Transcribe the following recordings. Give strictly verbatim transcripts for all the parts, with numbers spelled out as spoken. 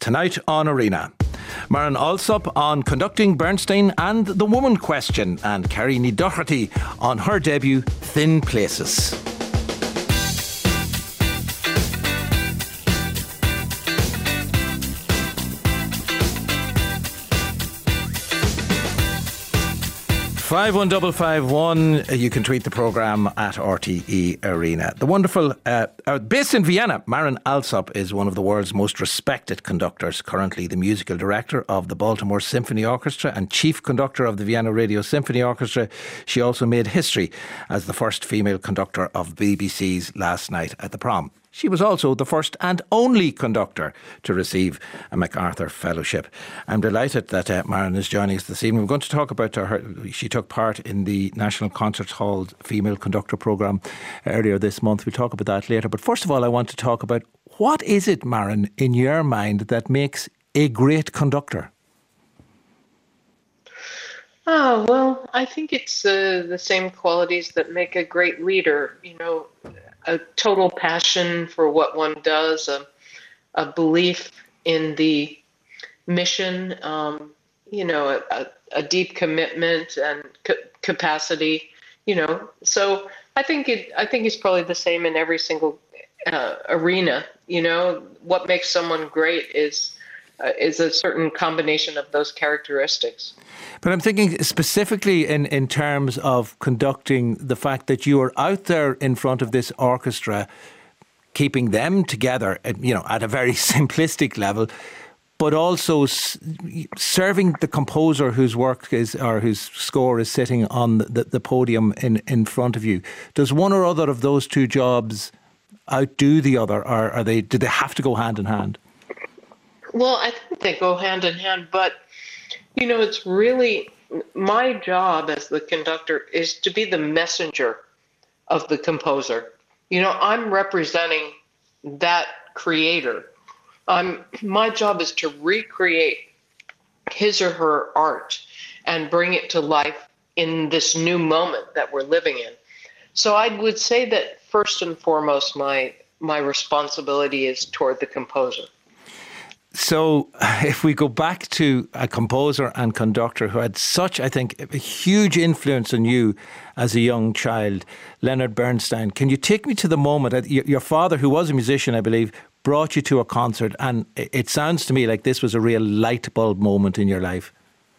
tonight on Arena. Maren Alsop on conducting Bernstein and The Woman Question, and Carrie Ní Doherty on her debut Thin Places. five one five five one. You can tweet the programme at R T E Arena. The wonderful, uh, uh, based in Vienna, Maren Alsop is one of the world's most respected conductors, currently the musical director of the Baltimore Symphony Orchestra and chief conductor of the Vienna Radio Symphony Orchestra. She also made history as the first female conductor of B B C's Last Night at the Prom. She was also the first and only conductor to receive a MacArthur Fellowship. I'm delighted that uh, Maren is joining us this evening. We're going to talk about her. She took part in the National Concert Hall's Female Conductor Programme earlier this month. We'll talk about that later. But first of all, I want to talk about what is it, Maren, in your mind that makes a great conductor? Oh, well, I think it's uh, the same qualities that make a great leader. You know, a total passion for what one does, a, a belief in the mission, um, you know, a, a deep commitment and ca- capacity, you know. So I think it. I think it's probably the same in every single uh, arena. You know, what makes someone great is uh, is a certain combination of those characteristics. But I'm thinking specifically in, in terms of conducting, the fact that you are out there in front of this orchestra, keeping them together, you know, at a very simplistic level, but also s- serving the composer whose work is, or whose score is sitting on the, the podium in, in front of you. Does one or other of those two jobs outdo the other, or are they, do they have to go hand in hand? Well, I think they go hand in hand, but you know, it's really my job as the conductor is to be the messenger of the composer. You know, I'm representing that creator. I'm, my job is to recreate his or her art and bring it to life in this new moment that we're living in. So I would say that first and foremost, my my responsibility is toward the composer. So if we go back to a composer and conductor who had such, I think, a huge influence on you as a young child, Leonard Bernstein, can you take me to the moment, your father, who was a musician, I believe, brought you to a concert, and it sounds to me like this was a real light bulb moment in your life.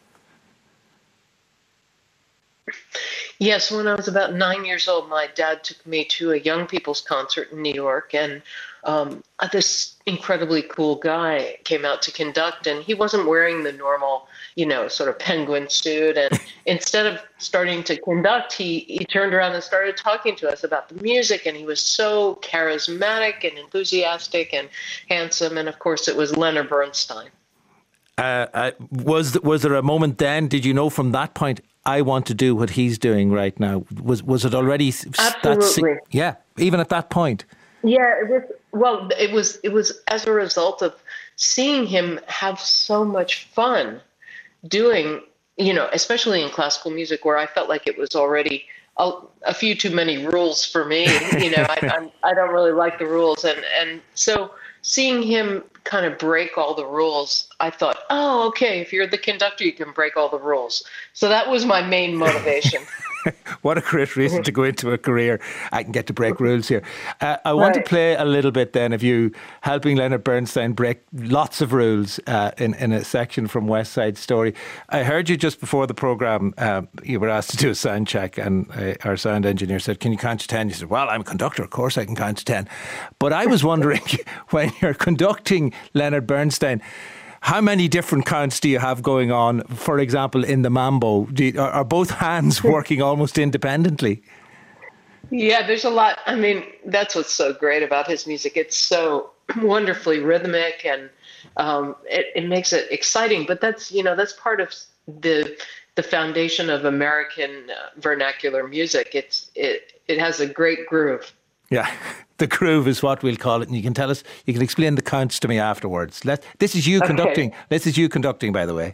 Yes, when I was about nine years old, my dad took me to a young people's concert in New York, and um, this incredibly cool guy came out to conduct, and he wasn't wearing the normal, you know, sort of penguin suit. And instead of starting to conduct, he, he turned around and started talking to us about the music, and he was so charismatic and enthusiastic and handsome. And of course, it was Leonard Bernstein. Uh, uh, was was there a moment then? Did you know from that point, I want to do what he's doing right now? Was was it already? Absolutely. That, yeah, even at that point. Yeah, it was. Well, it was. It was as a result of seeing him have so much fun doing, you know, especially in classical music, where I felt like it was already a, a few too many rules for me. You know, I, I'm, I don't really like the rules, and and so seeing him kind of break all the rules, I thought, oh, okay, if you're the conductor, you can break all the rules. So that was my main motivation. What a great reason to go into a career. I can get to break rules here. Uh, I want right. to play a little bit then of you helping Leonard Bernstein break lots of rules uh, in, in a section from West Side Story. I heard you just before the programme, uh, you were asked to do a sound check, and uh, our sound engineer said, can you count to ten? You said, well, I'm a conductor, of course I can count to ten. But I was wondering, when you're conducting Leonard Bernstein, how many different counts do you have going on? For example, in the mambo, do you, are, are both hands working almost independently? Yeah, there's a lot. I mean, that's what's so great about his music. It's so wonderfully rhythmic, and um, it, it makes it exciting. But that's, you know, that's part of the the foundation of American uh, vernacular music. It's it it has a great groove. Yeah, the groove is what we'll call it, and you can tell us, you can explain the counts to me afterwards. Let this is you okay. conducting. This is you conducting, by the way.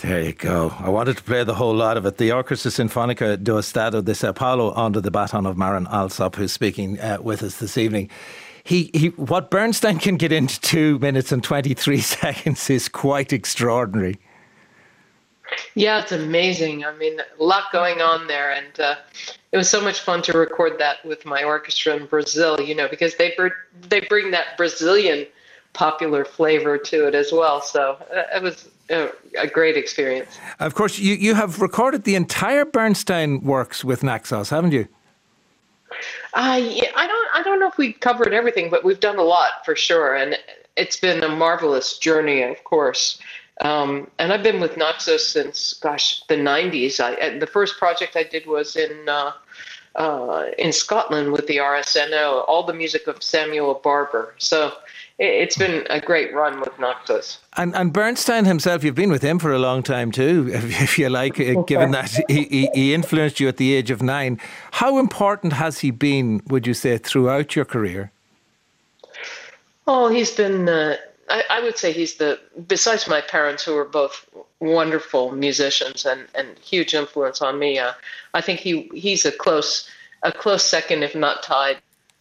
There you go. I wanted to play the whole lot of it. The Orchestra Sinfonica do Estado de Sao Paulo under the baton of Marin Alsop, who's speaking uh, with us this evening. He, he, what Bernstein can get into two minutes and twenty-three seconds is quite extraordinary. Yeah, it's amazing. I mean, a lot going on there. And uh, it was so much fun to record that with my orchestra in Brazil, you know, because they, br- they bring that Brazilian popular flavor to it as well. So uh, it was a, a great experience. Of course, you, you have recorded the entire Bernstein works with Naxos, haven't you? Uh, yeah, I don't I don't know if we covered everything, but we've done a lot for sure. And it's been a marvelous journey, of course. Um, and I've been with Naxos since, gosh, the nineties. I, the first project I did was in uh, uh, in Scotland with the R S N O, all the music of Samuel Barber. So it, it's been a great run with Naxos. And, and Bernstein himself, you've been with him for a long time too, if, if you like, given that he, he, he influenced you at the age of nine. How important has he been, would you say, throughout your career? Oh, he's been... Uh, I, I would say he's the, besides my parents, who were both wonderful musicians and, and huge influence on me, uh, I think he he's a close a close second, if not tied,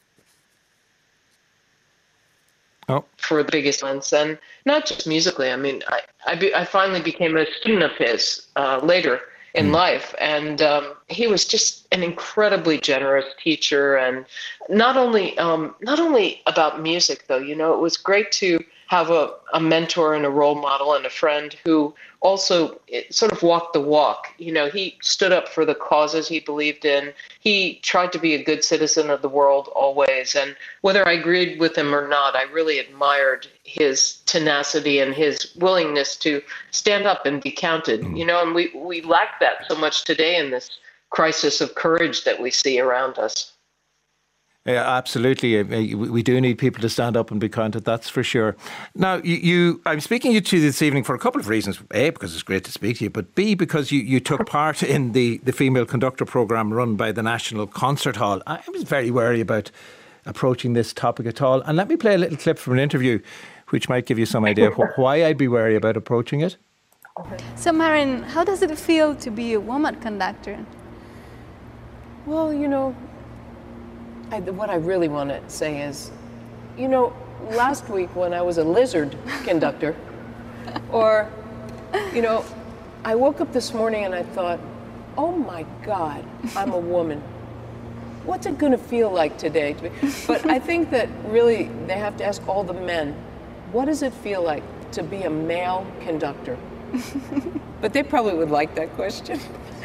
oh. for the biggest ones. And not just musically. I mean, I I, be, I finally became a student of his uh, later in mm. life, and um, he was just an incredibly generous teacher. And not only um, not only about music, though. You know, it was great to have a, a mentor and a role model and a friend who also sort of walked the walk. You know, he stood up for the causes he believed in. He tried to be a good citizen of the world always. And whether I agreed with him or not, I really admired his tenacity and his willingness to stand up and be counted. You know, and we, we lack that so much today in this crisis of courage that we see around us. Yeah, absolutely. We do need people to stand up and be counted, that's for sure. Now, you, you I'm speaking to you this evening for a couple of reasons. A, because it's great to speak to you, but B, because you, you took part in the, the Female Conductor programme run by the National Concert Hall. I was very wary about approaching this topic at all. And let me play a little clip from an interview, which might give you some idea why I'd be wary about approaching it. So, Marin, how does it feel to be a woman conductor? Well, you know, I, what I really want to say is, you know, last week when I was a lizard conductor, or, you know, I woke up this morning and I thought, oh my God, I'm a woman. What's it going to feel like today? To be? But I think that really they have to ask all the men, what does it feel like to be a male conductor? But they probably would like that question.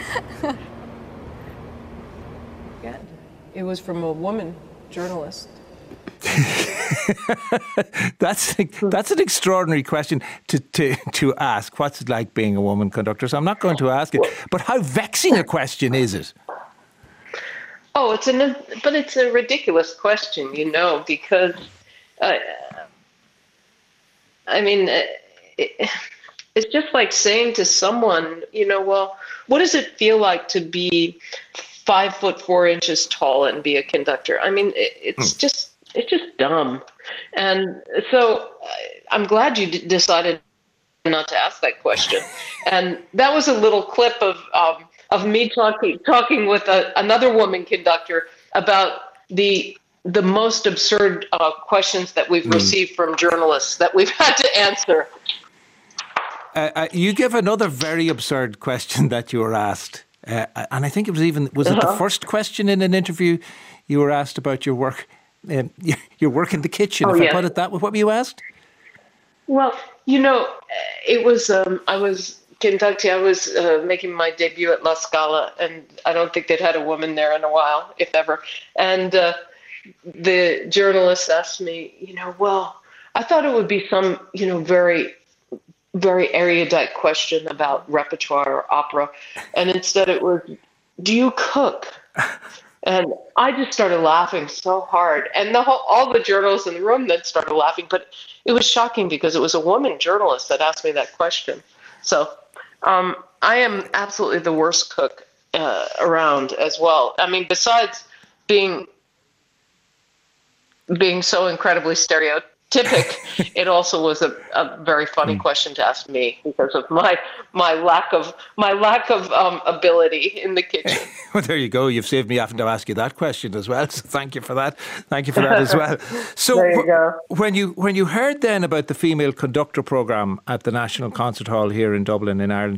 Yeah. It was from a woman journalist. that's that's an extraordinary question to, to, to ask. What's it like being a woman conductor? So I'm not going to ask it. But how vexing a question is it? Oh, it's an but it's a ridiculous question, you know, because uh, I mean, it, it's just like saying to someone, you know, well, what does it feel like to be five foot four inches tall and be a conductor? I mean, it, it's just it's just dumb. And so I'm glad you d- decided not to ask that question. And that was a little clip of um, of me talking talking with a, another woman conductor about the the most absurd uh, questions that we've mm. received from journalists that we've had to answer. Uh, uh, you give another very absurd question that you were asked. Uh, and I think it was even, was it uh-huh. the first question in an interview you were asked about your work, um, your work in the kitchen, oh, if yeah. I put it that way? What were you asked? Well, you know, it was, um, I was conducting, I was uh, making my debut at La Scala, and I don't think they'd had a woman there in a while, if ever. And uh, the journalist asked me, you know, well, I thought it would be some, you know, very very erudite question about repertoire or opera. And instead it was, do you cook? And I just started laughing so hard. And the whole, all the journalists in the room then started laughing. But it was shocking because it was a woman journalist that asked me that question. So um, I am absolutely the worst cook uh, around as well. I mean, besides being being so incredibly stereotypical, typical, it also was a, a very funny question to ask me because of my my lack of my lack of um, ability in the kitchen. Well, there you go. You've saved me having to ask you that question as well. So thank you for that. Thank you for that as well. So there you go. when you when you heard then about the female conductor programme at the National Concert Hall here in Dublin in Ireland,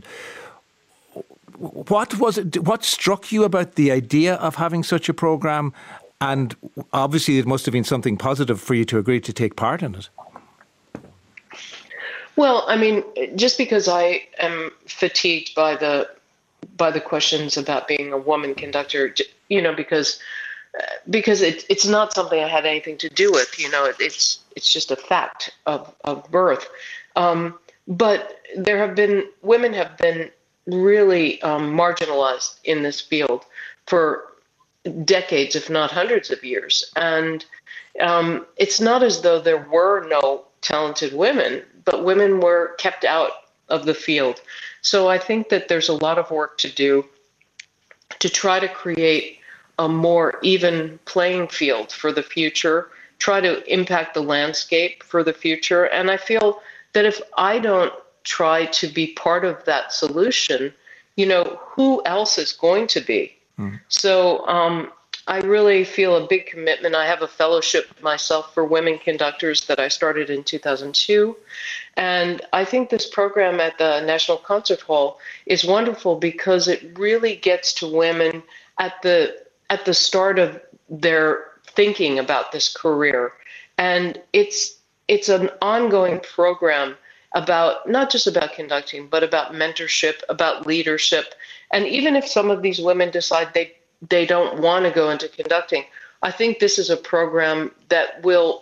what was it? What struck you about the idea of having such a programme? And obviously it must have been something positive for you to agree to take part in it. Well, I mean, just because I am fatigued by the by the questions about being a woman conductor, you know, because because it, it's not something I had anything to do with, you know, it, it's it's just a fact of, of birth. Um, but there have been, women have been really um, marginalized in this field for decades, if not hundreds of years. And um, it's not as though there were no talented women, but women were kept out of the field. So I think that there's a lot of work to do to try to create a more even playing field for the future, try to impact the landscape for the future. And I feel that if I don't try to be part of that solution, you know, who else is going to be? Mm. So um, I really feel a big commitment. I have a fellowship myself for women conductors that I started in two thousand two. And I think this program at the National Concert Hall is wonderful because it really gets to women at the at the start of their thinking about this career. And it's it's an ongoing program about not just about conducting, but about mentorship, about leadership. And even if some of these women decide they, they don't want to go into conducting, I think this is a program that will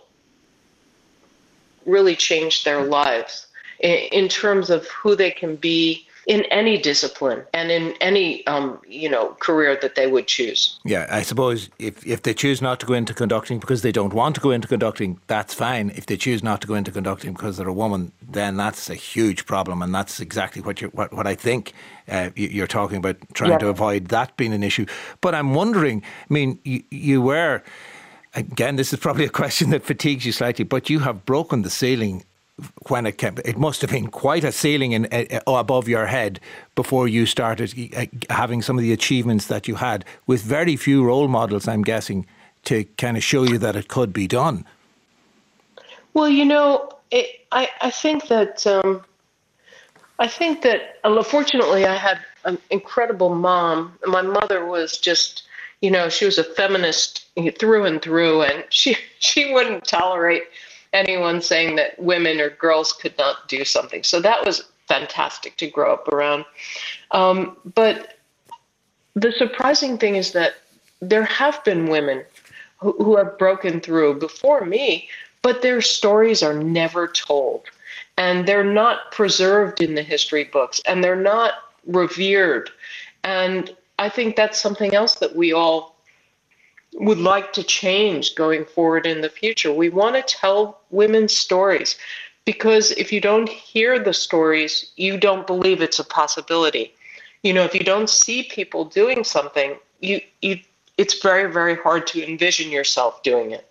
really change their lives in, in terms of who they can be in any discipline and in any, um, you know, career that they would choose. Yeah, I suppose if, if they choose not to go into conducting because they don't want to go into conducting, that's fine. If they choose not to go into conducting because they're a woman, then that's a huge problem. And that's exactly what you're, what, what I think uh, you're talking about, trying yeah. to avoid that being an issue. But I'm wondering, I mean, you, you were, again, this is probably a question that fatigues you slightly, but you have broken the ceiling when it came. It must have been quite a ceiling in, uh, above your head before you started uh, having some of the achievements that you had, with very few role models, I'm guessing, to kind of show you that it could be done. Well, you know, it, I, I think that um, I think that uh, fortunately I had an incredible mom. My mother was just, you know, she was a feminist through and through, and she she wouldn't tolerate anyone saying that women or girls could not do something. So that was fantastic to grow up around. Um, but the surprising thing is that there have been women who, who have broken through before me, but their stories are never told. And they're not preserved in the history books, and they're not revered. And I think that's something else that we all would like to change going forward in the future. We want to tell women's stories, because if you don't hear the stories, you don't believe it's a possibility. You know, if you don't see people doing something, you, you it's very, very hard to envision yourself doing it.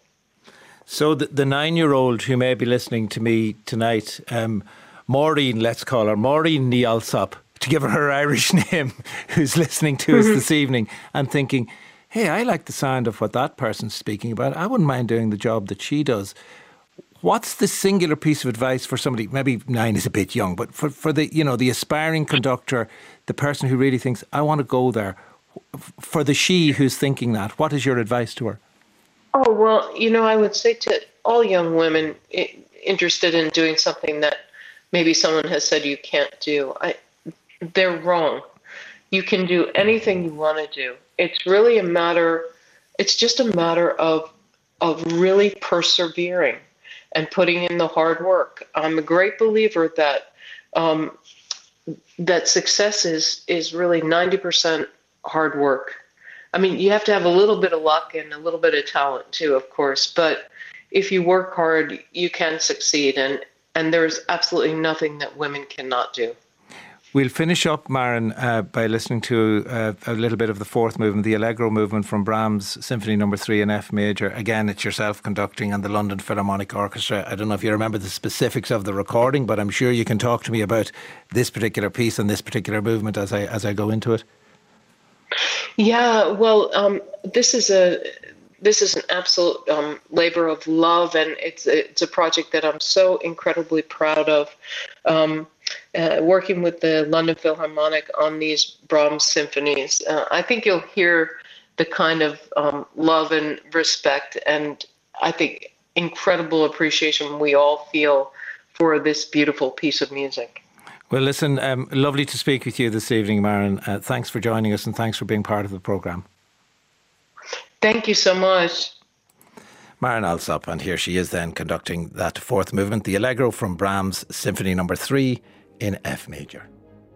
So the, the nine-year-old who may be listening to me tonight, um, Maureen, let's call her, Maureen Ní Alsop, to give her her Irish name, who's listening to us this evening and thinking, hey, I like the sound of what that person's speaking about. I wouldn't mind doing the job that she does. What's the singular piece of advice for somebody, maybe nine is a bit young, but for, for the, you know, the aspiring conductor, the person who really thinks, I want to go there, for the she who's thinking that, what is your advice to her? Oh, well, you know, I would say to all young women interested in doing something that maybe someone has said you can't do, I, they're wrong. You can do anything you want to do. It's really a matter, it's just a matter of of really persevering and putting in the hard work. I'm a great believer that um, that success is is really ninety percent hard work. I mean, you have to have a little bit of luck and a little bit of talent too, of course, but if you work hard, you can succeed, and, and there's absolutely nothing that women cannot do. We'll finish up, Maren, uh, by listening to uh, a little bit of the fourth movement, the Allegro movement from Brahms' Symphony Number Three in F Major. Again, it's yourself conducting and the London Philharmonic Orchestra. I don't know if you remember the specifics of the recording, but I'm sure you can talk to me about this particular piece and this particular movement as I as I go into it. Yeah, well, um, this is a this is an absolute um, labor of love, and it's it's a project that I'm so incredibly proud of. Um, Uh, working with the London Philharmonic on these Brahms symphonies, uh, I think you'll hear the kind of um, love and respect and I think incredible appreciation we all feel for this beautiful piece of music. Well, listen, um, lovely to speak with you this evening, Maren. Uh, thanks for joining us and thanks for being part of the programme. Thank you so much. Maren Alsop, and here she is then conducting that fourth movement, the Allegro from Brahms' Symphony Number Three in F Major.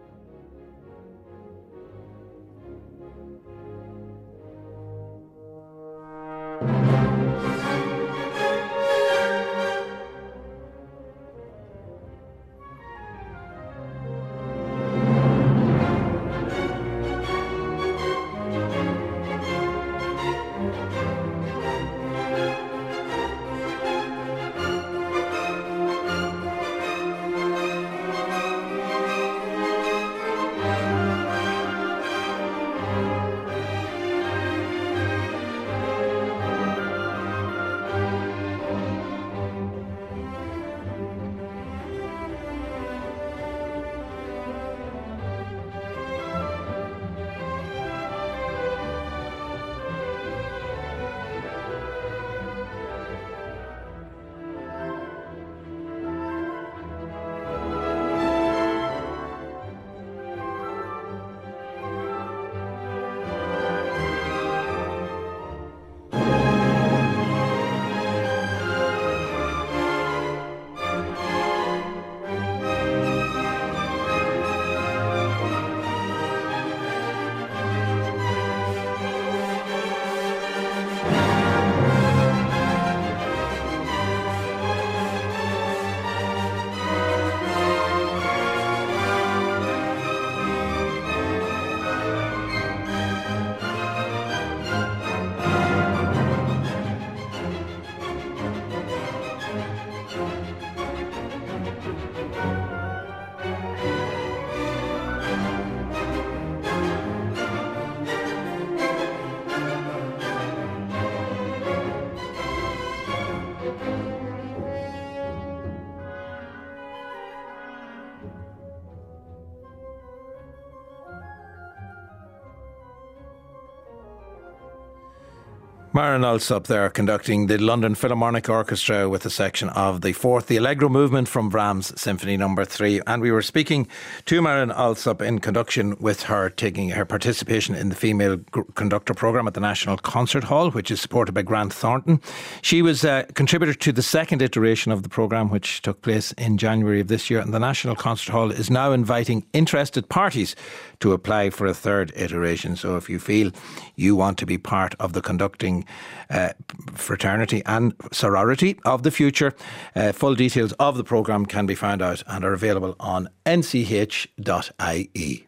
Maren Alsop there conducting the London Philharmonic Orchestra with a section of the fourth, the Allegro movement from Brahms' Symphony Number Three. And we were speaking to Maren Alsop in conduction with her taking her participation in the Female Conductor Programme at the National Concert Hall, which is supported by Grant Thornton. She was a contributor to the second iteration of the programme, which took place in January of this year. And the National Concert Hall is now inviting interested parties to apply for a third iteration. So if you feel you want to be part of the conducting uh, fraternity and sorority of the future, uh, full details of the programme can be found out and are available on n c h dot i e.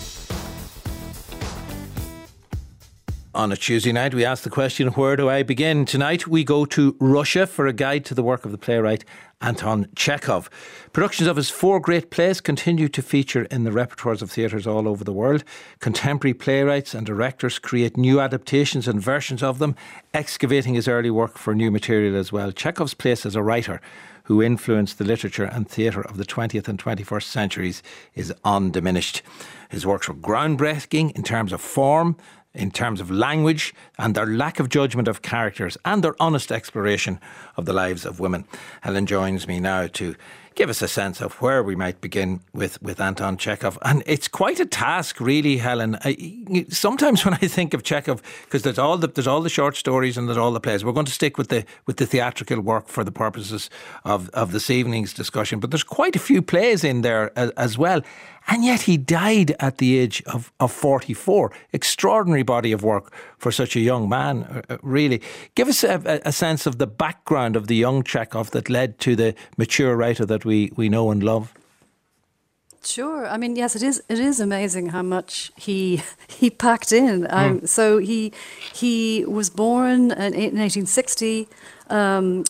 On a Tuesday night, we ask the question, where do I begin? Tonight, we go to Russia for a guide to the work of the playwright Anton Chekhov. Productions of his four great plays continue to feature in the repertoires of theatres all over the world. Contemporary playwrights and directors create new adaptations and versions of them, excavating his early work for new material as well. Chekhov's place as a writer who influenced the literature and theatre of the twentieth and twenty-first centuries is undiminished. His works were groundbreaking in terms of form, in terms of language, and their lack of judgment of characters and their honest exploration of the lives of women. Helen joins me now to give us a sense of where we might begin with, with Anton Chekhov. And it's quite a task, really, Helen. I, sometimes when I think of Chekhov, because there's all the there's all the short stories and there's all the plays. We're going to stick with the with the theatrical work for the purposes of, of this evening's discussion. But there's quite a few plays in there as, as well. And yet he died at the age of, of forty-four. Extraordinary body of work for such a young man, uh, really. Give us a, a sense of the background of the young Chekhov that led to the mature writer that we, we know and love. Sure. I mean, yes, it is. It is amazing how much he he packed in. Um, mm. So he he was born in, in eighteen sixty um,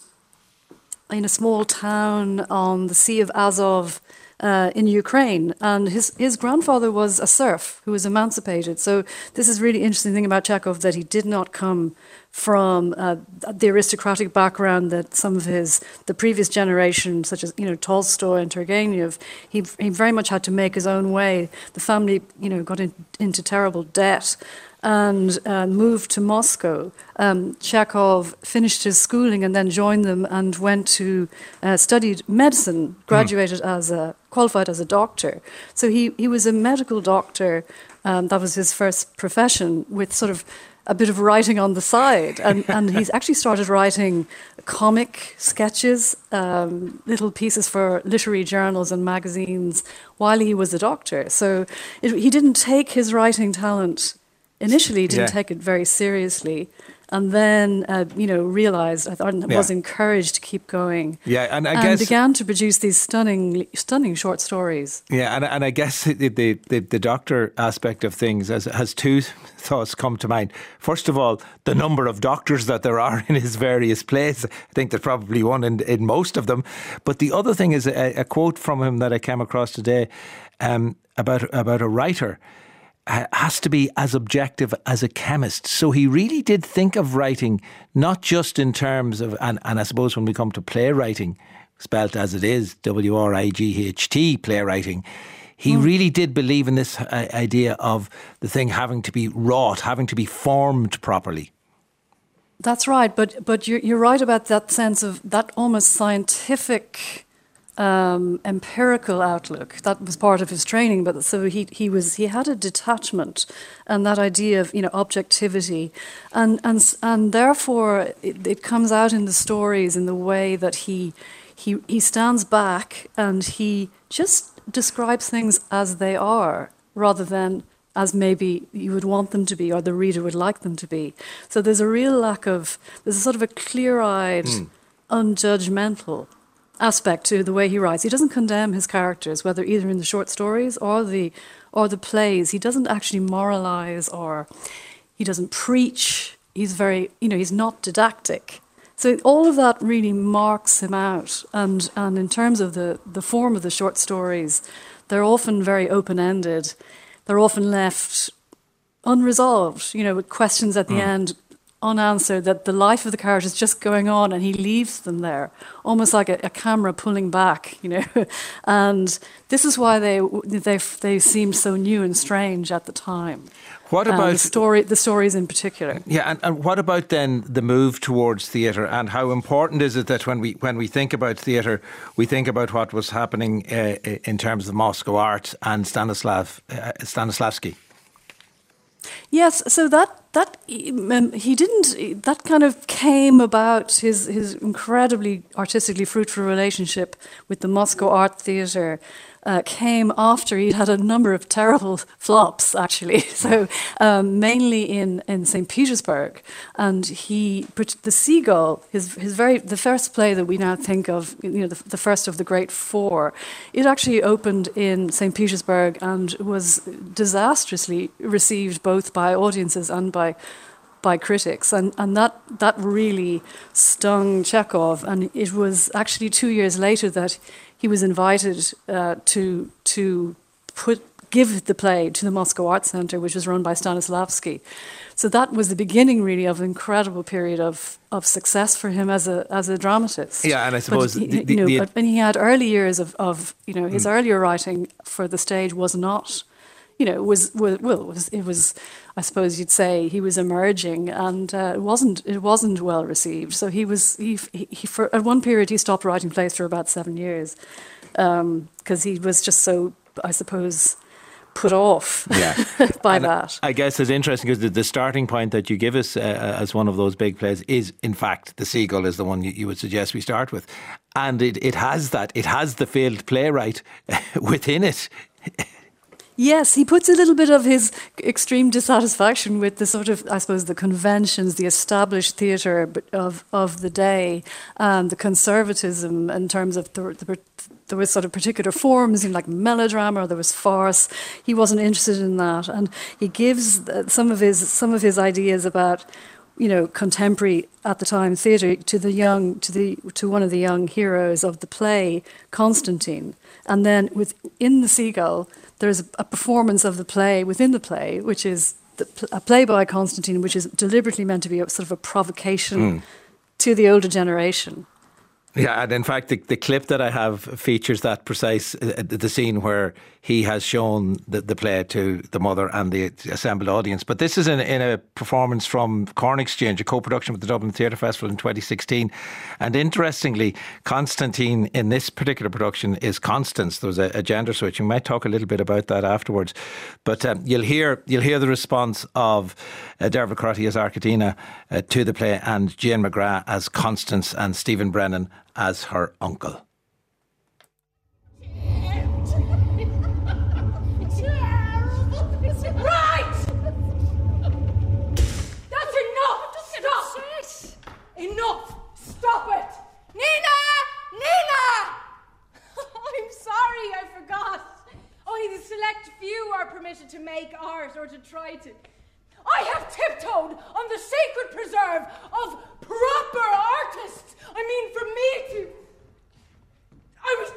in a small town on the Sea of Azov uh, in Ukraine, and his his grandfather was a serf who was emancipated. So this is really interesting thing about Chekhov, that he did not come from uh, the aristocratic background that some of his the previous generation, such as you know Tolstoy and Turgenev, he he very much had to make his own way. The family, you know, got in, into terrible debt and uh, moved to Moscow. Um, Chekhov finished his schooling and then joined them and went to uh, studied medicine, graduated mm. as a qualified as a doctor. So he he was a medical doctor. Um, that was his first profession, with sort of a bit of writing on the side, and, and he's actually started writing comic sketches, um, little pieces for literary journals and magazines while he was a doctor. So it, he didn't take his writing talent initially, didn't yeah. take it very seriously, and then uh, you know realized I thought yeah. was encouraged to keep going. Yeah, and I and guess began to produce these stunning, stunning short stories. Yeah, and and I guess the the, the, the doctor aspect of things has, has two thoughts come to mind. First of all, the number of doctors that there are in his various plays. I think there's probably one in, in most of them. But the other thing is a, a quote from him that I came across today um, about about a writer. Has to be as objective as a chemist. So he really did think of writing not just in terms of, and, and I suppose when we come to playwriting, spelt as it is, W R I G H T, playwriting, he mm. really did believe in this idea of the thing having to be wrought, having to be formed properly. That's right, but but you're, you're right about that sense of that almost scientific Um, empirical outlook. That was part of his training, but so he he was he had a detachment and that idea of you know objectivity, and and and therefore it, it comes out in the stories in the way that he he he stands back and he just describes things as they are rather than as maybe you would want them to be or the reader would like them to be. So there's a real lack of there's a sort of a clear-eyed, mm. unjudgmental aspect to the way he writes. He doesn't condemn his characters, whether either in the short stories or the or the plays. He doesn't actually moralize or he doesn't preach. He's very, you know, he's not didactic. So all of that really marks him out. And and in terms of the, the form of the short stories, they're often very open-ended. They're often left unresolved, you know, with questions at the mm. end unanswered, that the life of the character is just going on and he leaves them there, almost like a, a camera pulling back, you know. And this is why they they they seemed so new and strange at the time. What about um, the story? The stories in particular. Yeah, and, and what about then the move towards theatre, and how important is it that when we when we think about theatre, we think about what was happening uh, in terms of Moscow Art and Stanislav uh, Stanislavski? Yes, so that that um, he didn't. That kind of came about his his incredibly artistically fruitful relationship with the Moscow Art Theatre. Uh, came after he'd had a number of terrible flops, actually. So um, mainly in, in Saint Petersburg, and he the Seagull, his his very the first play that we now think of, you know, the, the first of the Great Four. It actually opened in Saint Petersburg and was disastrously received both by audiences and by by critics, and and that that really stung Chekhov. And it was actually two years later that he was invited uh, to to put give the play to the Moscow Art Center, which was run by Stanislavski. So that was the beginning, really, of an incredible period of, of success for him as a as a dramatist. Yeah, and I suppose but, the, the, you know, the, but when he had early years of, of you know his mm. earlier writing for the stage was not, you know, was, was well, it was it was. I suppose you'd say he was emerging, and uh, it wasn't it wasn't well received. So he was he, he, he for at one period he stopped writing plays for about seven years because um, he was just so, I suppose, put off yeah. by and that. I guess it's interesting because the, the starting point that you give us uh, as one of those big plays is, in fact, The Seagull is the one you, you would suggest we start with, and it, it has that it has the failed playwright within it. Yes, he puts a little bit of his extreme dissatisfaction with the sort of, I suppose, the conventions, the established theatre of of the day, um, the conservatism in terms of the, the, there was sort of particular forms, you know, like melodrama, or there was farce. He wasn't interested in that, and he gives some of his some of his ideas about, you know, contemporary at the time theatre to the young, to the to one of the young heroes of the play, Constantine, and then within the Seagull, there's a, a performance of the play within the play, which is the, a play by Constantine, which is deliberately meant to be a sort of a provocation mm. to the older generation. Yeah, and in fact, the, the clip that I have features that precise, uh, the scene where he has shown the, the play to the mother and the assembled audience. But this is in, in a performance from Corn Exchange, a co-production with the Dublin Theatre Festival in twenty sixteen. And interestingly, Constantine in this particular production is Constance. There was a, a gender switch. We might talk a little bit about that afterwards. But um, you'll hear you'll hear the response of uh, Dermot Crotty as Arkadina uh, to the play, and Jane McGrath as Constance, and Stephen Brennan as her uncle. Right! That's enough! Stop it! Enough! Stop it! Nina! Nina! I'm sorry, I forgot. Only the select few are permitted to make art or to try to. I have tiptoed on the sacred preserve of proper artists. I mean, for me to... I was...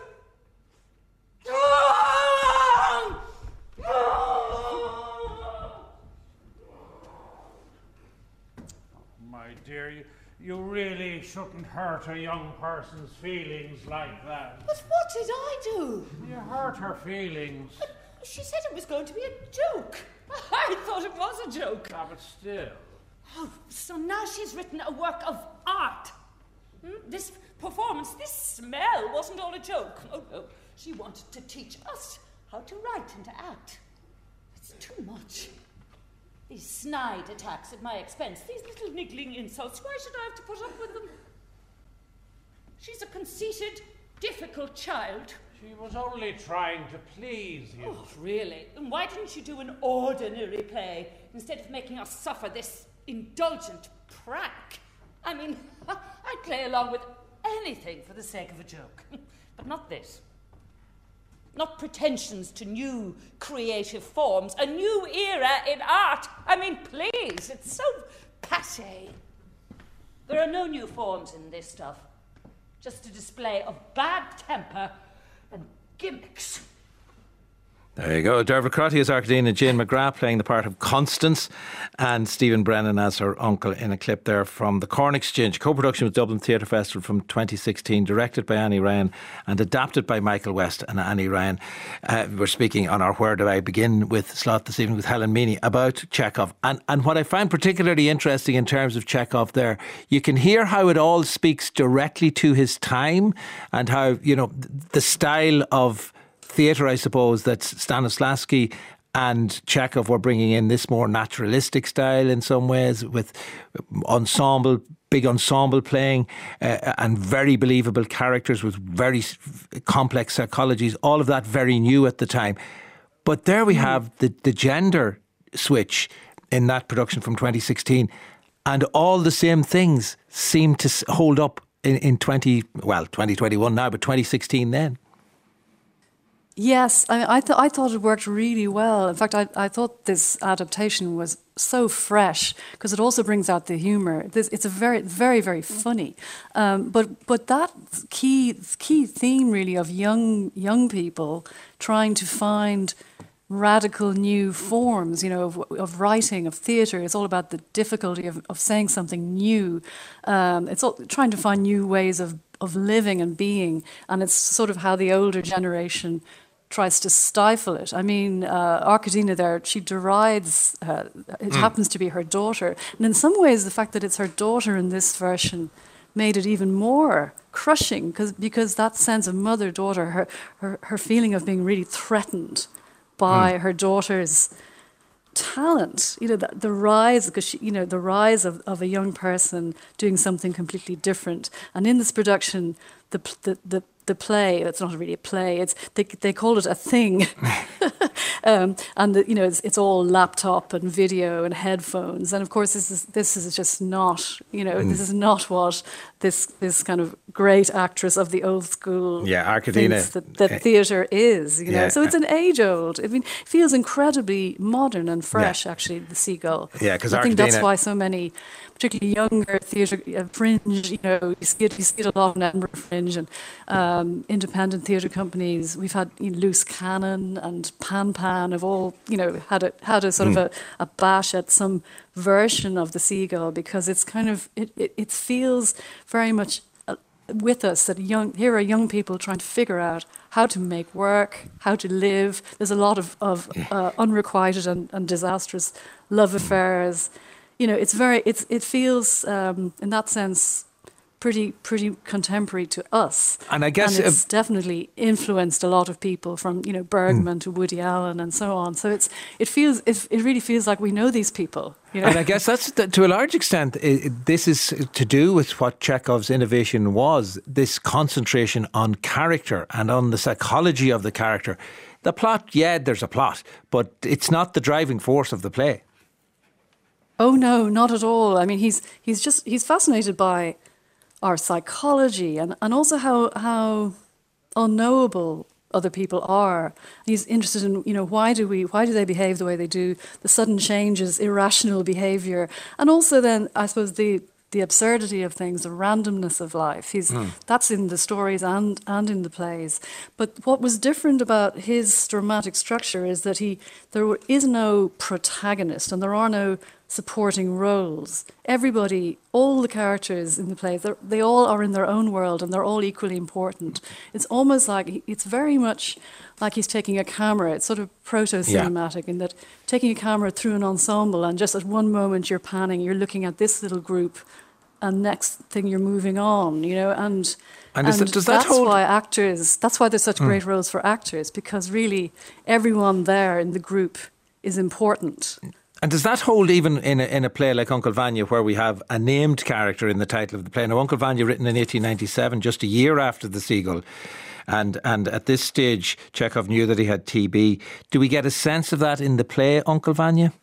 My dear, you, you really shouldn't hurt a young person's feelings like that. But what did I do? You hurt her feelings. But she said it was going to be a joke. I thought it was a joke. Ah, but still. Oh, so now she's written a work of art. Hmm? This performance, this smell wasn't all a joke. Oh, no. She wanted to teach us how to write and to act. It's too much. These snide attacks at my expense, these little niggling insults, why should I have to put up with them? She's a conceited, difficult child. She was only trying to please you. Oh, really? Then why didn't you do an ordinary play instead of making us suffer this indulgent prank? I mean, I'd play along with anything for the sake of a joke, but not this. Not pretensions to new creative forms, a new era in art. I mean, please, it's so passé. There are no new forms in this stuff. Just a display of bad temper and gimmicks. There you go. Dermot Crotty as Arkadina, Jane McGrath playing the part of Constance, and Stephen Brennan as her uncle in a clip there from the Corn Exchange, co-production with Dublin Theatre Festival from twenty sixteen, directed by Annie Ryan and adapted by Michael West and Annie Ryan. Uh, we're speaking on our Where Do I Begin with slot this evening with Helen Meany about Chekhov. And, and what I find particularly interesting in terms of Chekhov there, you can hear how it all speaks directly to his time, and how, you know, the style of theatre, I suppose, that Stanislavski and Chekhov were bringing in, this more naturalistic style in some ways, with ensemble, big ensemble playing, uh, and very believable characters with very complex psychologies, all of that very new at the time. But there we have the, the gender switch in that production from twenty sixteen, and all the same things seem to hold up in, in twenty, well, twenty twenty-one now, but twenty sixteen then. Yes, I, I, th- I thought it worked really well. In fact, I, I thought this adaptation was so fresh because it also brings out the humour. This, it's a very, very, very funny. Um, but but that key key theme really of young young people trying to find radical new forms, you know, of, of writing, of theatre. It's all about the difficulty of, of saying something new. Um, it's all trying to find new ways of of living and being, and it's sort of how the older generation tries to stifle it. I mean, uh, Arkadina there, she derides, uh, it mm. happens to be her daughter, and in some ways the fact that it's her daughter in this version made it even more crushing, because because that sense of mother-daughter, her, her, her feeling of being really threatened by mm. her daughter's talent, you know, the, the rise, because she, you know, the rise of, of a young person doing something completely different. And in this production, the the the, the play, it's not really a play, it's they they call it a thing, um, and the, you know, it's, it's all laptop and video and headphones. And of course, this is this is just not, you know, mm. this is not what this this kind of great actress of the old school yeah, Arkadina, thinks that, that uh, theatre is. You know, yeah, so it's an age old. I mean, it feels incredibly modern and fresh. Yeah. Actually, The Seagull. Yeah, because I think that's why so many, particularly younger theatre uh, fringe, you know, you see it, you see it a lot in Edinburgh Fringe and um, independent theatre companies. We've had you know, Loose Cannon and Pan Pan have all, you know, had a had a sort mm. of a, a bash at some version of The Seagull because it's kind of it it, it feels very much uh, with us that young here are young people trying to figure out how to make work, how to live. There's a lot of of uh, unrequited and, and disastrous love affairs. You know, it's very, it's, it feels, um, in that sense, pretty, pretty contemporary to us. And I guess and it's uh, definitely influenced a lot of people, from you know Bergman mm. to Woody Allen and so on. So it's, it feels, it, it really feels like we know these people. You know? And I guess that's the, to a large extent, it, this is to do with what Chekhov's innovation was. This concentration on character and on the psychology of the character. The plot, yeah, there's a plot, but it's not the driving force of the play. Oh no, not at all. I mean, he's he's just he's fascinated by our psychology and, and also how how unknowable other people are. He's interested in you know why do we why do they behave the way they do? The sudden changes, irrational behaviour, and also then I suppose the the absurdity of things, the randomness of life. He's mm. that's in the stories and and in the plays. But what was different about his dramatic structure is that he there is no protagonist and there are no supporting roles. Everybody, all the characters in the play, they all are in their own world and they're all equally important. It's almost like, it's very much like he's taking a camera. It's sort of proto-cinematic yeah. in that taking a camera through an ensemble and just at one moment you're panning, you're looking at this little group and next thing you're moving on, you know, and and, and that, does that that's hold... why actors, that's why there's such mm. great roles for actors, because really everyone there in the group is important. And does that hold even in a, in a play like Uncle Vanya, where we have a named character in the title of the play? Now, Uncle Vanya, written in eighteen ninety-seven, just a year after The Seagull, and and at this stage, Chekhov knew that he had T B. Do we get a sense of that in the play, Uncle Vanya?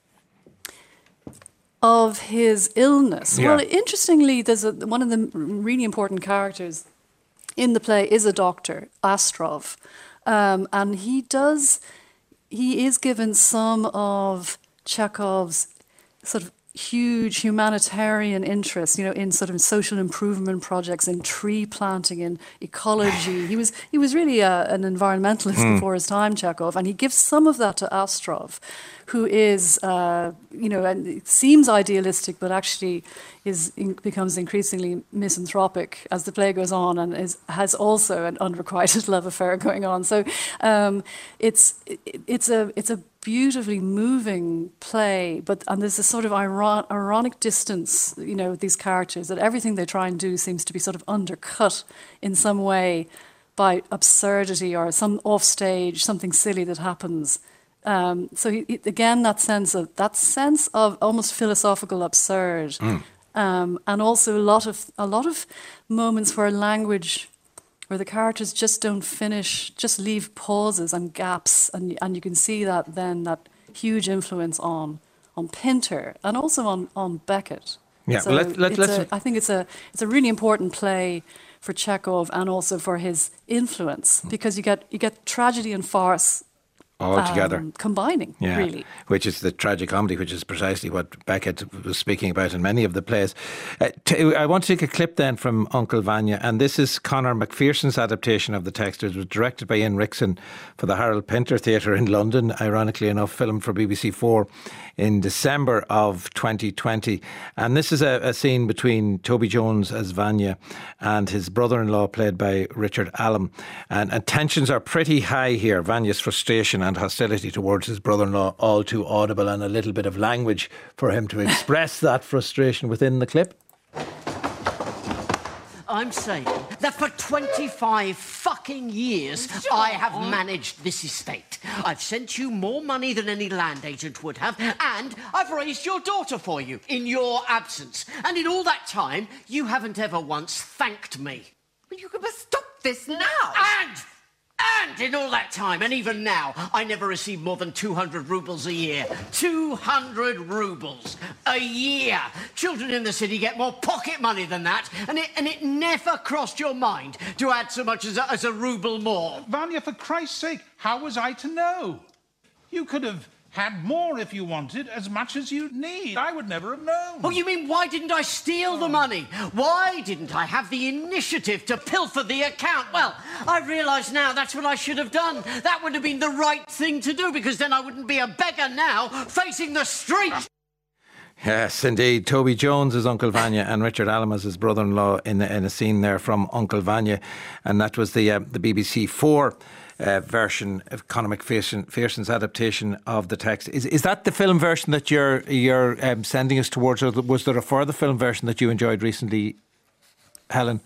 Of his illness? Yeah. Well, interestingly, there's a, one of the really important characters in the play is a doctor, Astrov, um, and he does, he is given some of Chekhov's sort of huge humanitarian interest, you know, in sort of social improvement projects, in tree planting, in ecology. He was he was really a, an environmentalist mm. before his time, Chekhov, and he gives some of that to Astrov, who is, uh, you know, and it seems idealistic, but actually is in, becomes increasingly misanthropic as the play goes on, and is, has also an unrequited love affair going on. So um, it's it, it's a it's a beautifully moving play, but and there's this sort of iron, ironic distance, you know, with these characters, that everything they try and do seems to be sort of undercut in some way by absurdity or some offstage, something silly that happens. Um, so he, he, again, that sense of that sense of almost philosophical absurd, mm. um, and also a lot of a lot of moments where language, where the characters just don't finish, just leave pauses and gaps, and and you can see that then that huge influence on on Pinter and also on on Beckett. Yeah, so well, let, let, let's. A, I think it's a it's a really important play for Chekhov and also for his influence, because you get you get tragedy and farce all together, um, combining, yeah, really. Which is the tragicomedy, which is precisely what Beckett was speaking about in many of the plays. Uh, t- I want to take a clip then from Uncle Vanya, and this is Conor McPherson's adaptation of the text. It was directed by Ian Rickson for the Harold Pinter Theatre in London, ironically enough, filmed for B B C Four in December of twenty twenty. And this is a, a scene between Toby Jones as Vanya and his brother-in-law, played by Richard Allam. And, and tensions are pretty high here. Vanya's frustration and hostility towards his brother-in-law all too audible, and a little bit of language for him to express that frustration within the clip. I'm saying that for twenty-five fucking years I have managed this estate. I've sent you more money than any land agent would have, and I've raised your daughter for you in your absence. And in all that time, you haven't ever once thanked me. Well, you can stop this now. And, And in all that time, and even now, I never received more than two hundred rubles a year. two hundred rubles a year. Children in the city get more pocket money than that, and it, and it never crossed your mind to add so much as a, as a ruble more. Vanya, for Christ's sake, how was I to know? You could have had more if you wanted, as much as you need. I would never have known. Oh, you mean why didn't I steal the money? Why didn't I have the initiative to pilfer the account? Well, I realise now that's what I should have done. That would have been the right thing to do, because then I wouldn't be a beggar now facing the street. Yes, indeed. Toby Jones is Uncle Vanya and Richard Allen as his brother-in-law in, in a scene there from Uncle Vanya. And that was the, uh, the B B C Four Uh, version of Conor McPherson's adaptation of the text. Is is that the film version that you're you're um, sending us towards, or was there a further film version that you enjoyed recently, Helen?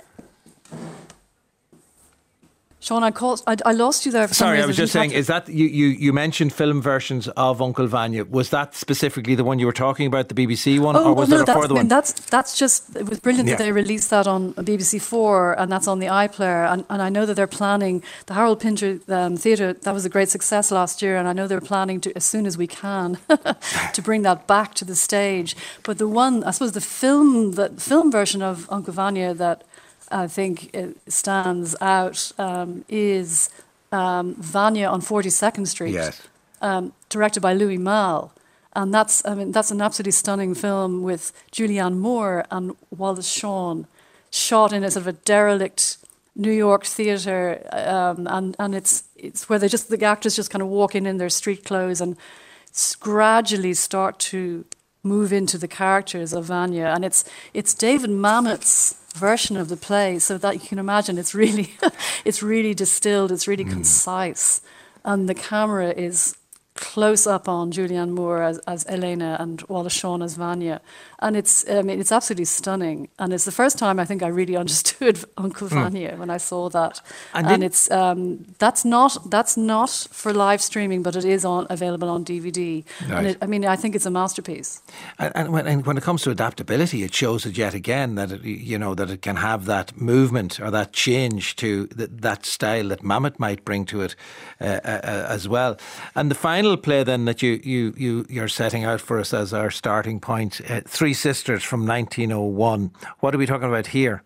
Sean, I, called, I, I lost you there. For Sorry, some I was reason. just saying, is that, you, you, you mentioned film versions of Uncle Vanya. Was that specifically the one you were talking about, the B B C one, oh, or was oh, no, there a that's, further I mean, one? That's, that's just, it was brilliant Yeah. that they released that on B B C Four, and that's on the iPlayer. And, and I know that they're planning, the Harold Pinter um, Theatre, that was a great success last year, and I know they're planning to, as soon as we can, to bring that back to the stage. But the one, I suppose the film, the film version of Uncle Vanya that I think it stands out um, is um, Vanya on forty-second Street, Yes. um, directed by Louis Malle. And that's, I mean, that's an absolutely stunning film with Julianne Moore and Wallace Shawn, shot in a sort of a derelict New York theatre, um, and and it's it's where they just the actors just kind of walk in in their street clothes and s- gradually start to move into the characters of Vanya, and it's it's David Mamet's version of the play, so that you can imagine it's really it's really distilled, it's really mm. concise, and the camera is close up on Julianne Moore as, as Elena and Wallace Shawn as Vanya, and it's I mean it's absolutely stunning, and it's the first time I think I really understood Uncle Vanya mm. when I saw that, and, and it's um, that's not that's not for live streaming, but it is on available on D V D, right. and it, I mean I think it's a masterpiece. And, and, when, and when it comes to adaptability, it shows it yet again that it, you know that it can have that movement or that change to the, that style that Mamet might bring to it uh, uh, as well. And the final play then that you, you, you, you're setting out for us as our starting point, uh, Three Sisters from nineteen oh one. What are we talking about here?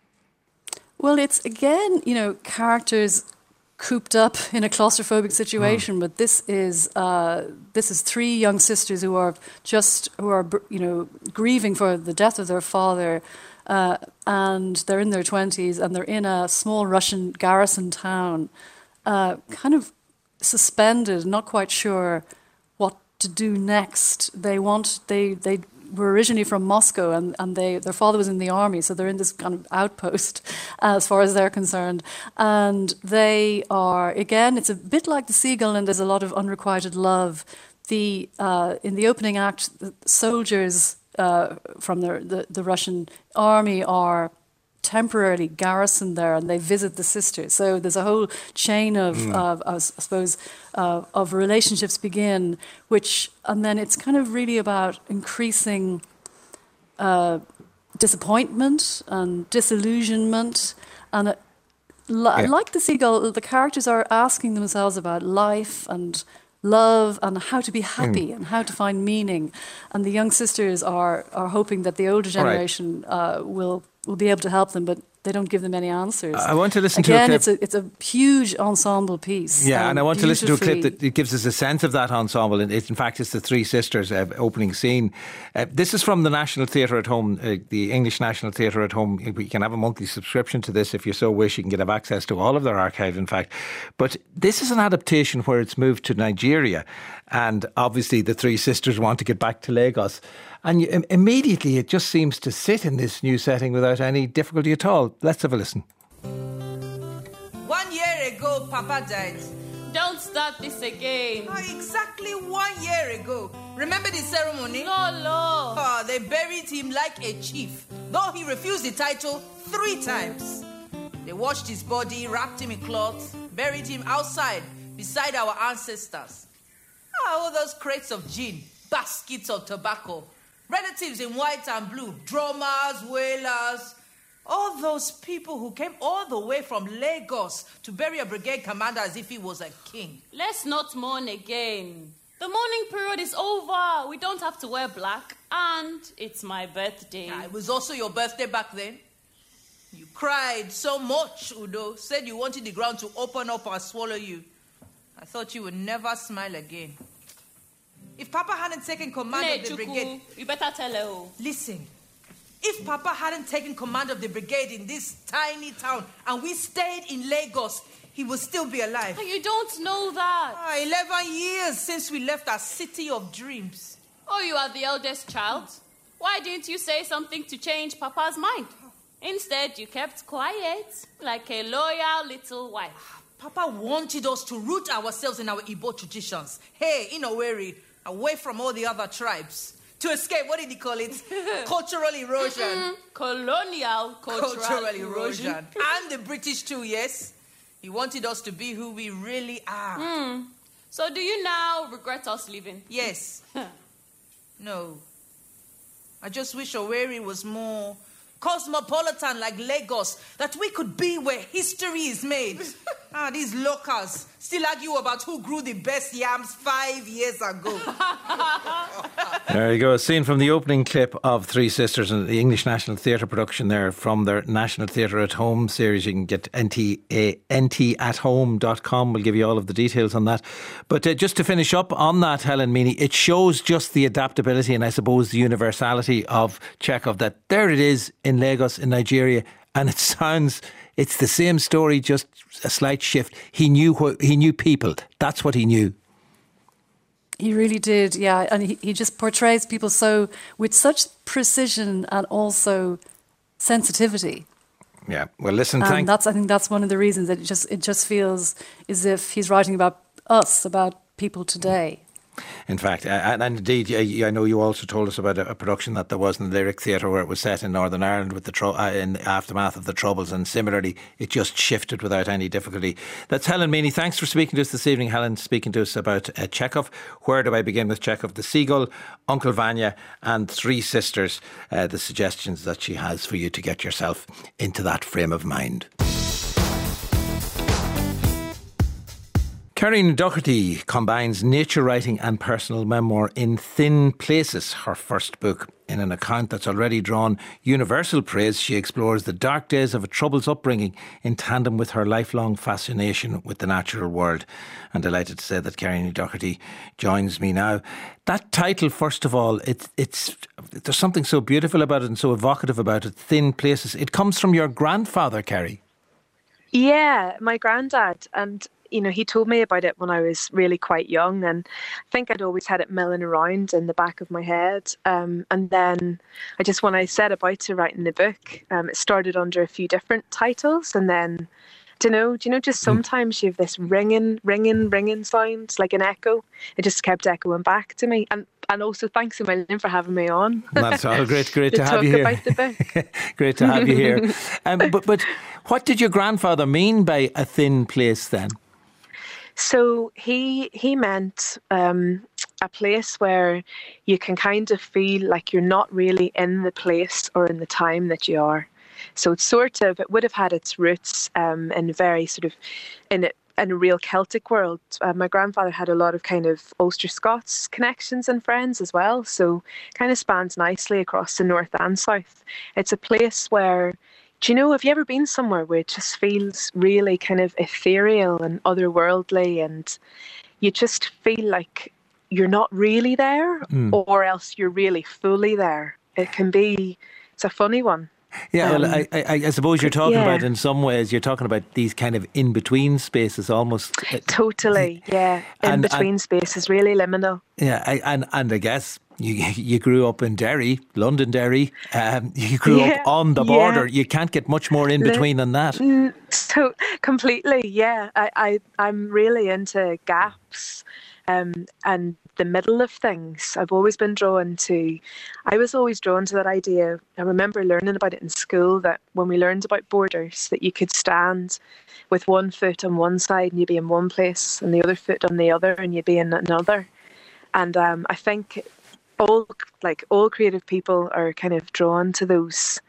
Well, it's again, you know, characters cooped up in a claustrophobic situation, mm. but this is uh, this is three young sisters who are just, who are, you know, grieving for the death of their father, uh, and they're in their twenties, and they're in a small Russian garrison town, uh, kind of suspended, not quite sure what to do next. They want they they were originally from Moscow, and, and they their father was in the army, so they're in this kind of outpost uh, as far as they're concerned. And they are, again, it's a bit like The Seagull, and there's a lot of unrequited love. The uh, in the opening act, the soldiers uh, from the, the the Russian army are temporarily garrisoned there, and they visit the sisters. So there's a whole chain of, mm. of I suppose, uh, of relationships begin, which, and then it's kind of really about increasing uh, disappointment and disillusionment. And it, li- yeah. like The Seagull, the characters are asking themselves about life and love and how to be happy mm. and how to find meaning. And the young sisters are are hoping that the older generation right. uh, will will be able to help them, but they don't give them any answers. I want to listen Again, to a clip. it's a, it's a huge ensemble piece. Yeah, um, and I want to listen to a clip that it gives us a sense of that ensemble. And it, in fact, it's the Three Sisters uh, opening scene. Uh, this is from the National Theatre at Home, uh, the English National Theatre at Home. You can have a monthly subscription to this if you so wish. You can get have access to all of their archive, in fact. But this is an adaptation where it's moved to Nigeria. And obviously the Three Sisters want to get back to Lagos. And you, immediately it just seems to sit in this new setting without any difficulty at all. Let's have a listen. One year ago, Papa died. Don't start this again. Oh, exactly one year ago. Remember the ceremony? No, no. Oh, they buried him like a chief, though he refused the title three times. They washed his body, wrapped him in cloth, buried him outside beside our ancestors. Oh, all those crates of gin, baskets of tobacco, relatives in white and blue, drummers, wailers, All those people who came all the way from Lagos to bury a brigade commander as if he was a king. Let's not mourn again. The mourning period is over. We don't have to wear black. And it's my birthday. Ah, it was also your birthday back then. You cried so much, Udo. Said you wanted the ground to open up and swallow you. I thought you would never smile again. If Papa hadn't taken command Hey, of the Chuku, brigade... you better tell her. Oh. Listen. If Papa hadn't taken command of the brigade in this tiny town and we stayed in Lagos, he would still be alive. You don't know that. Ah, eleven years since we left our city of dreams. Oh, you are the eldest child. Why didn't you say something to change Papa's mind? Instead, you kept quiet, like a loyal little wife. Papa wanted us to root ourselves in our Igbo traditions. Hey, in Owerri, away from all the other tribes. To escape, what did he call it? Cultural erosion. Mm-mm. Colonial cultural, Cultural erosion. erosion. And the British too, yes. He wanted us to be who we really are. Mm. So do you now regret us leaving? Yes. No. I just wish Owerri was more cosmopolitan like Lagos, that we could be where history is made. Ah, these locals still argue about who grew the best yams five years ago. There you go, a scene from the opening clip of Three Sisters and the English National Theatre production there from their National Theatre at Home series. You can get N T at home dot com. We'll give you all of the details on that. But uh, just to finish up on that, Helen Meany, it shows just the adaptability and I suppose the universality of Chekhov, that there it is in Lagos in Nigeria, and it sounds, it's the same story, just a slight shift. He knew what, he knew people. That's what he knew. He really did, yeah. And he, he just portrays people so with such precision and also sensitivity. Yeah. Well, listen, and thank. that's I think that's one of the reasons that it just it just feels as if he's writing about us, about people today. In fact, and, and indeed, I know you also told us about a, a production that there was in the Lyric Theatre where it was set in Northern Ireland with the tro- uh, in the aftermath of the Troubles, and similarly, it just shifted without any difficulty. That's Helen Meany. Thanks for speaking to us this evening, Helen, speaking to us about uh, Chekhov. Where do I begin with Chekhov? The Seagull, Uncle Vanya and Three Sisters, uh, the suggestions that she has for you to get yourself into that frame of mind. Kerry Doherty combines nature writing and personal memoir in Thin Places, her first book. In an account that's already drawn universal praise, she explores the dark days of a troubled upbringing in tandem with her lifelong fascination with the natural world. I'm delighted to say that Kerry Doherty joins me now. That title, first of all, it's it's there's something so beautiful about it and so evocative about it, Thin Places. It comes from your grandfather, Kerry. Yeah, my granddad. And you know, he told me about it when I was really quite young, and I think I'd always had it milling around in the back of my head. Um, and then I just, when I set about to writing the book, um, it started under a few different titles, and then, do you know, do you know, just sometimes you have this ringing, ringing, ringing sound, like an echo. It just kept echoing back to me. And and also, thanks a million for having me on. That's all great, great to, to have you here. About the book. Great to have you here. Um, but but what did your grandfather mean by a thin place then? So he he meant um, a place where you can kind of feel like you're not really in the place or in the time that you are. So it's sort of, it would have had its roots um, in very sort of, in a, in a real Celtic world. Uh, my grandfather had a lot of kind of Ulster Scots connections and friends as well. So kind of spans nicely across the north and south. It's a place where, do you know, have you ever been somewhere where it just feels really kind of ethereal and otherworldly, and you just feel like you're not really there, mm. or else you're really fully there? It can be, it's a funny one. Yeah, um, well, I, I, I suppose you're talking yeah. about, in some ways, you're talking about these kind of in-between spaces almost. Totally, yeah. In-between and, spaces, really liminal. Yeah, I, and, and I guess you you grew up in Derry, London Derry. Um, you grew yeah, up on the border. Yeah. You can't get much more in-between than that. So, completely, yeah. I, I, I'm really into gaps um, and the middle of things. I've always been drawn to, I was always drawn to that idea. I remember learning about it in school, that when we learned about borders, that you could stand with one foot on one side and you'd be in one place, and the other foot on the other and you'd be in another. And um, I think all like all creative people are kind of drawn to those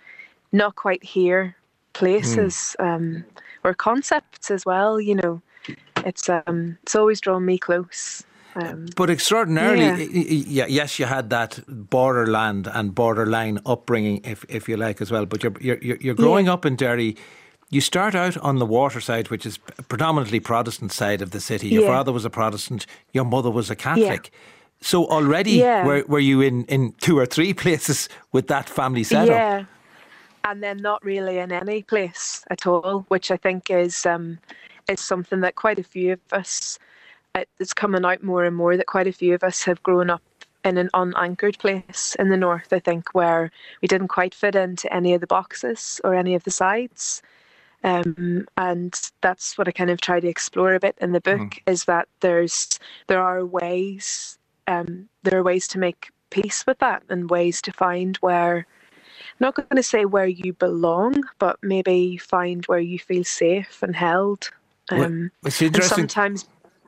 not quite here places mm. um, or concepts as well. You know, it's um, it's always drawn me close. Um, but extraordinarily, yeah. yeah, yes, you had that borderland and borderline upbringing, if if you like, as well. But you're you're, you're growing yeah. up in Derry. You start out on the water side, which is predominantly Protestant side of the city. Your yeah. father was a Protestant. Your mother was a Catholic. Yeah. So already, yeah. were were you in, in two or three places with that family setup? Yeah, and then not really in any place at all, which I think is um, is something that quite a few of us, it's coming out more and more that quite a few of us have grown up in an unanchored place in the north, I think, where we didn't quite fit into any of the boxes or any of the sides. Um, and that's what I kind of try to explore a bit in the book, mm. is that there's there are ways um, there are ways to make peace with that, and ways to find where, I'm not going to say where you belong, but maybe find where you feel safe and held. Um, well, it's interesting. And sometimes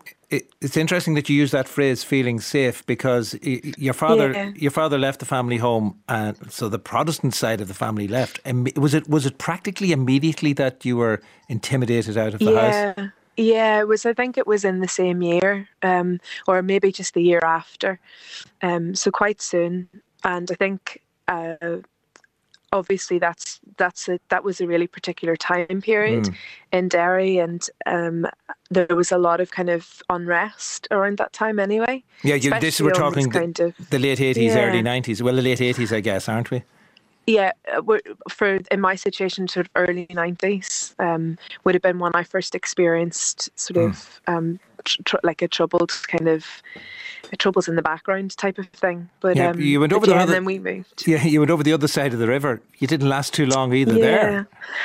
it's interesting that you use that phrase, feeling safe, because your father yeah. your father left the family home, and so the Protestant side of the family left. And was it was it practically immediately that you were intimidated out of the yeah. house? Yeah, it was. I think it was in the same year, um, or maybe just the year after. Um, so quite soon, and I think. Uh, Obviously, that's that's a, that was a really particular time period mm. in Derry, and um, there was a lot of kind of unrest around that time anyway. Yeah, you, this we're talking kind the, of, the late eighties, yeah. early nineties. Well, the late eighties, I guess, aren't we? Yeah, we're, for in my situation, sort of early nineties um, would have been when I first experienced sort mm. of um, tr- like a troubled kind of. Troubles in the background type of thing, but yeah, um, you went over yeah, the and other, then we moved. Yeah, you went over the other side of the river. You didn't last too long either. Yeah. There,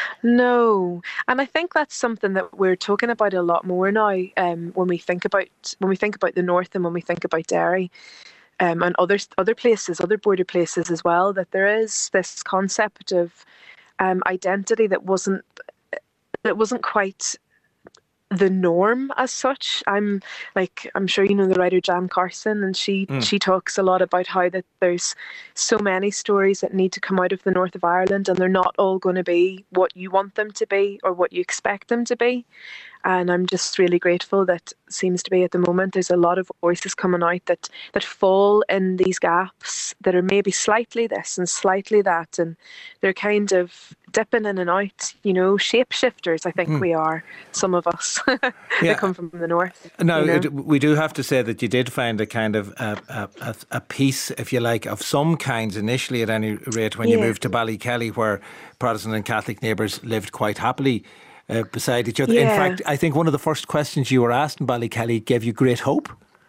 no, and I think that's something that we're talking about a lot more now. Um, when we think about when we think about the north, and when we think about Derry, um, and other other places, other border places as well, that there is this concept of um, identity that wasn't that wasn't quite the norm as such. I'm like, I'm sure you know the writer Jan Carson, and she mm. she talks a lot about how that there's so many stories that need to come out of the north of Ireland, and they're not all going to be what you want them to be or what you expect them to be. And I'm just really grateful that seems to be at the moment there's a lot of voices coming out that that fall in these gaps, that are maybe slightly this and slightly that, and they're kind of dipping in and out, you know, shapeshifters, I think mm. we are, some of us that yeah. come from the north. No, you know? it, we do have to say that you did find a kind of a, a, a, a piece, if you like, of some kinds initially at any rate when yeah. you moved to Ballykelly, where Protestant and Catholic neighbours lived quite happily Uh, beside each other. Yeah. In fact, I think one of the first questions you were asked in Ballykelly gave you great hope.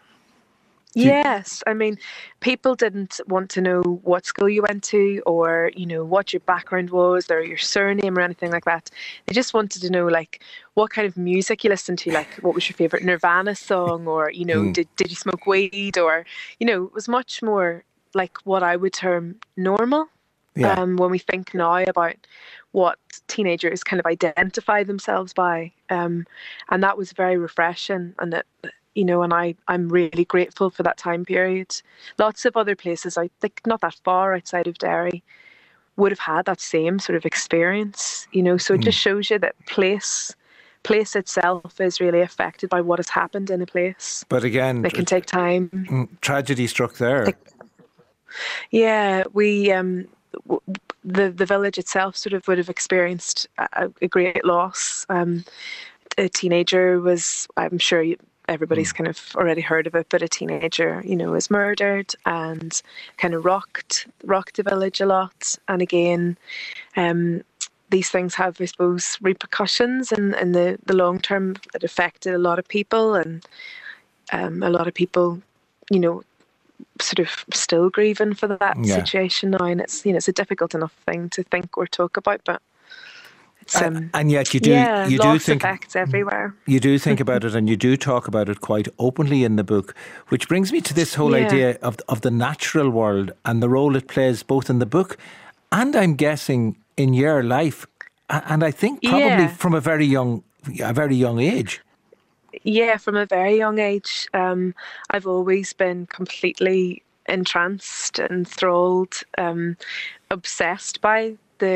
Yes, I mean, people didn't want to know what school you went to, or, you know, what your background was, or your surname or anything like that. They just wanted to know, like, what kind of music you listened to, like, what was your favourite Nirvana song, or, you know, mm. did, did you smoke weed, or, you know, it was much more like what I would term normal. Yeah. Um, when we think now about what teenagers kind of identify themselves by, um, and that was very refreshing, and it, you know, and I I'm really grateful for that time period. Lots of other places, I think, not that far outside of Derry, would have had that same sort of experience, you know. So it mm. just shows you that place. place itself is really affected by what has happened in a place. But again, it can take time. Tragedy struck there. Like, yeah, we um. The the village itself sort of would have experienced a, a great loss. Um, a teenager was, I'm sure you, everybody's mm. kind of already heard of it, but a teenager, you know, was murdered and kind of rocked rocked the village a lot. And again, um, these things have, I suppose, repercussions in, in the, the long term. It affected a lot of people, and um, a lot of people, you know, sort of still grieving for that yeah. situation now, and it's, you know, it's a difficult enough thing to think or talk about, but it's um, and, and yet you do yeah, you do think effects everywhere. You do think about it, and you do talk about it quite openly in the book, which brings me to this whole yeah. idea of of the natural world and the role it plays both in the book and, I'm guessing, in your life, and I think probably yeah. from a very young a very young age. Yeah, from a very young age. Um, I've always been completely entranced, enthralled, um, obsessed by the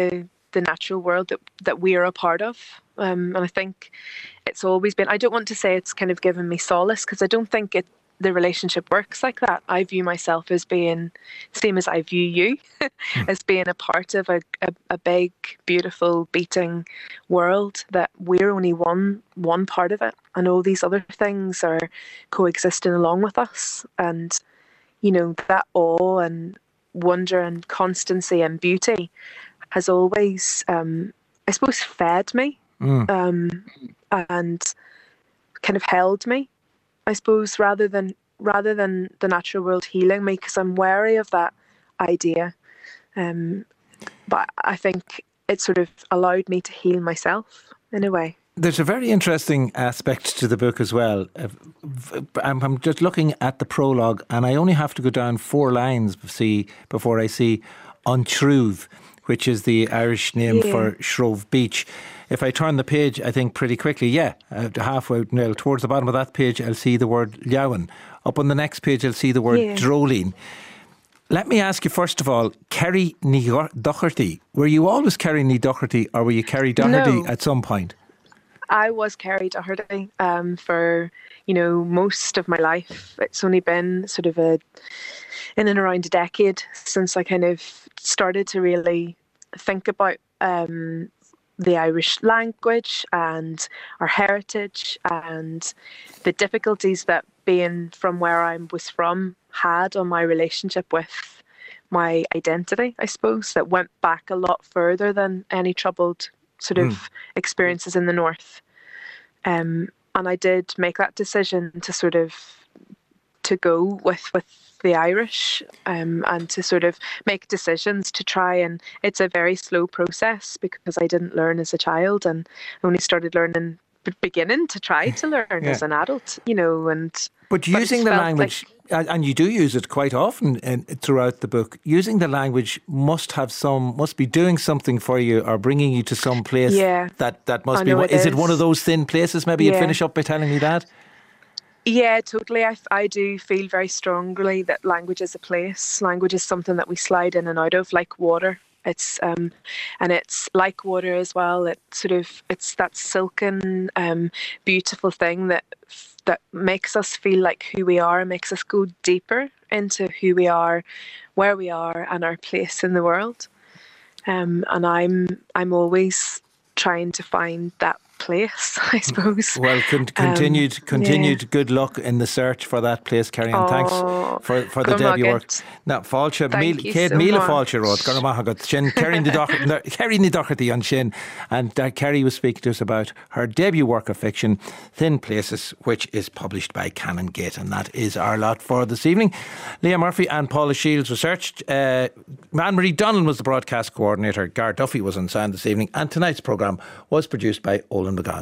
the natural world that, that we are a part of. Um, and I think it's always been, I don't want to say it's kind of given me solace, because I don't think it the relationship works like that. I view myself as being, same as I view you, as being a part of a, a, a big, beautiful, beating world, that we're only one one part of it, and all these other things are coexisting along with us. And, you know, that awe and wonder and constancy and beauty has always, um, I suppose, fed me mm. um, and kind of held me, I suppose, rather than rather than the natural world healing me, because I'm wary of that idea. Um, but I think it sort of allowed me to heal myself in a way. There's a very interesting aspect to the book as well. I'm, I'm just looking at the prologue, and I only have to go down four lines see before I see Untruth, which is the Irish name yeah. for Shrove Beach. If I turn the page, I think pretty quickly, yeah, uh, halfway, no, towards the bottom of that page, I'll see the word Leabhain. Up on the next page, I'll see the word yeah. Droline. Let me ask you, first of all, Kerry ní Docherty. Were you always Kerry ní Docherty, or were you Kerry Doherty no. at some point? I was Kerry Doherty um, for, you know, most of my life. It's only been sort of a, in and around a decade since I kind of started to really think about um, the Irish language and our heritage and the difficulties that being from where I was from had on my relationship with my identity, I suppose, that went back a lot further than any troubled sort of mm. experiences in the north. Um, and I did make that decision to sort of to go with with the Irish um, and to sort of make decisions to try, and it's a very slow process because I didn't learn as a child and only started learning beginning to try to learn yeah. as an adult, you know. And but using but the language like, and you do use it quite often in, throughout the book, using the language must have some must be doing something for you or bringing you to some place yeah. that, that must be it is, is it one of those thin places? Maybe yeah. you'd finish up by telling me that. Yeah, totally. I, I do feel very strongly that language is a place. Language is something that we slide in and out of like water. It's um, and it's like water as well. It sort of it's that silken, um, beautiful thing that that makes us feel like who we are and makes us go deeper into who we are, where we are, and our place in the world. Um, and I'm I'm always trying to find that place, I suppose. Well, con- continued um, continued yeah. good luck in the search for that place, Kerry, and thanks for, for the debut work. Now, Fáilte, Céad Míle Fáilte Road, Garamahagat, Shin, Kerry ní Docherty on Shin, and uh, Kerry was speaking to us about her debut work of fiction, Thin Places, which is published by Canongate, and that is our lot for this evening. Leah Murphy and Paula Shields researched. Uh, Anne-Marie Donlan was the broadcast coordinator. Gar Duffy was on sound this evening, and tonight's programme was produced by Olin McGann.